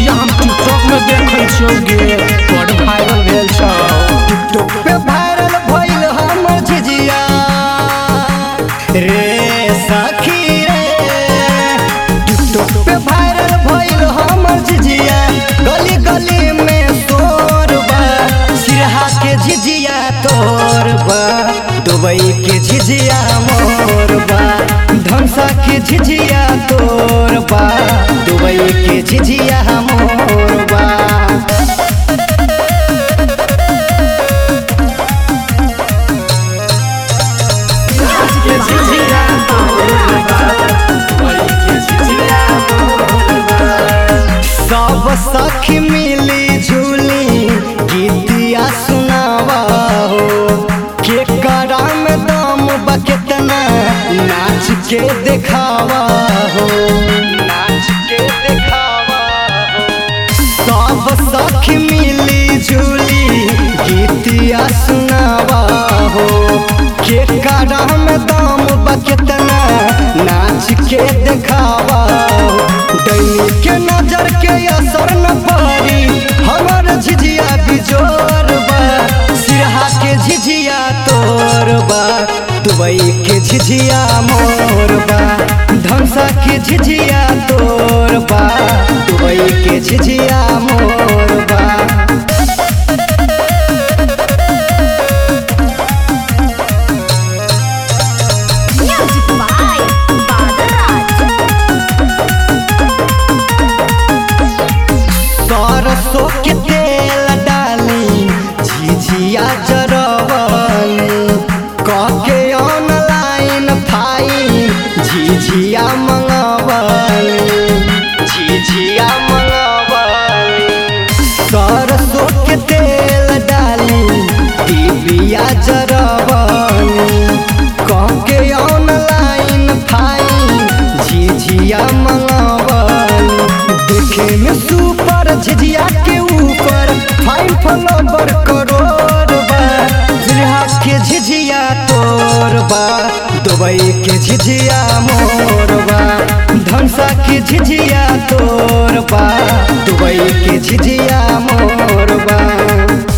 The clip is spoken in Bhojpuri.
झिझिया हम टिकटॉक में देखै छियै गे, बड़ वायरल भेल छौ। टिकटॉक पे वायरल भइल हमर झिझिया रे सखी रे। टिकटॉक पे वायरल भइल हमर झिझिया, गली गली में शोर बा। सिरहा के झिझिया तोर बा, दुबई के झिझिया मोर बा। धमसा के झिझिया तोर बा, दुबई के झिझिया मोर बा। सब सखी मिली झूली गीतिया सुनावा हो, के करा में दम बा केतना नाच के देखावा हो, नाच के देखावा हो। सब सखी मिली झूली गीतिया सुनावा हो, के करा में दम बा केतना नाच के देखावा हो। दैनी के नजर के असर न पड़ी, हमर झिझिया बिजोर बा। सिरहा के झिझिया तोर बा, दुबई के झिझिया मोर बा। धमसा के झिझिया तोर बा, दुबई के झिझिया मोर बा। सरसों के तेल डाली झिझिया जरवनी, कहके ऑनलाइन फाइन झिझिया मंगवनी, झिझिया मंगवनी। सरसों के तेल डाली डिबिया जरवनी, कहके ऑनलाइन फाइन झिझिया मंगवनी। देखे में सुपर झिझिया के ऊपर 5 नंबर करोड़ बा। सिरहा के झिझिया तोर बा, दुबई के झिझिया मोर बा। धमसा के झिझिया तोर बा, दुबई के झिझिया मोर बा।